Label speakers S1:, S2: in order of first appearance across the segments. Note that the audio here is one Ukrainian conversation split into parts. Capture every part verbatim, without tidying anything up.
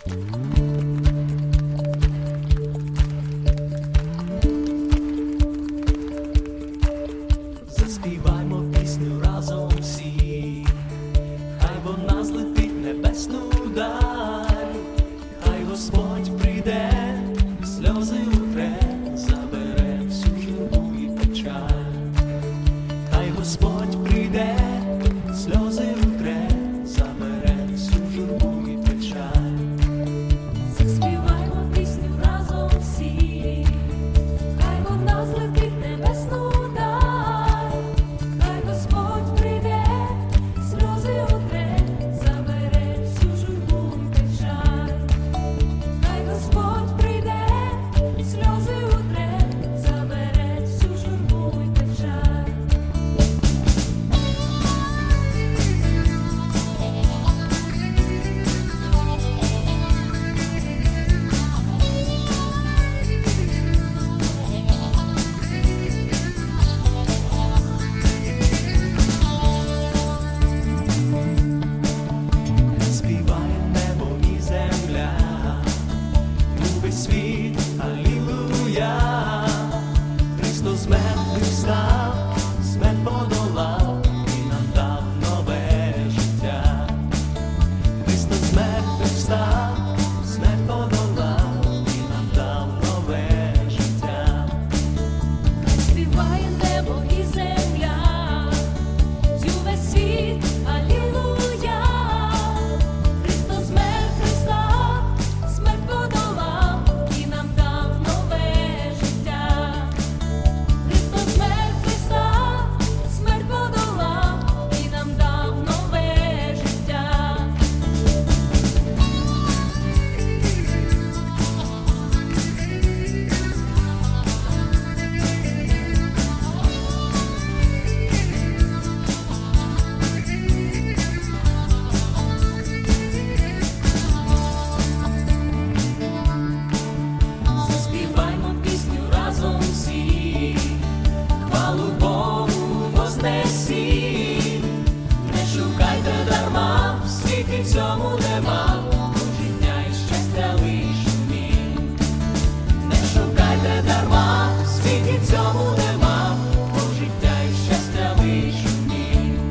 S1: Заспіваймо пісню разом всі, хай вона злетить в небесну даль, хай Господь прийде, сльози утре, забере всю журбу і печаль. Хай Господь прийде, сльози утре, забере всю журбу і печаль.
S2: Заспіваймо пісню разом всі, хай вона злетить в небесну даль, хай Господь прийде, сльози утре, забере всю журбу і печаль. Хай Господь прийде, сльози утре, забере всю журбу і печаль.
S1: Співає небо і земля, любить світ, алілуя. Христос з мертвих встав, смерть подолав і нам дав нове життя. Христос з мертвих встав, смерть подолав і нам дав нове життя.
S2: Співає небо і земля, весь світ, алілуя. Христос з мертвих встав, смерть подолав і нам дав нове життя. Христос з мертвих встав, смерть подолав і нам дав нове життя.
S1: Заспіваймо пісню разом всі, хвалу Богу вознесіть. Не шукайте дарма, в світі цьому нема, бо життя і щастя лиш у нім. Не шукайте дарма, в світі цьому нема, бо життя і щастя лиш у нім.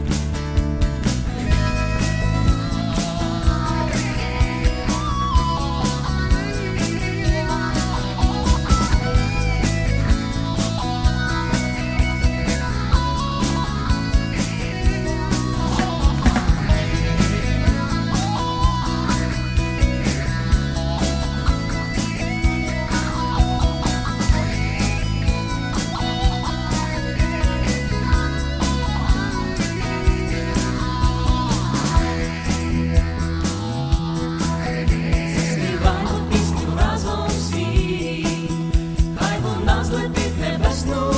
S1: Заспіваймо пісню разом всі, хай вона злетить в небесну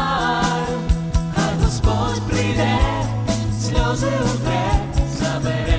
S1: даль, хай Господь прийде, сльози утре, забере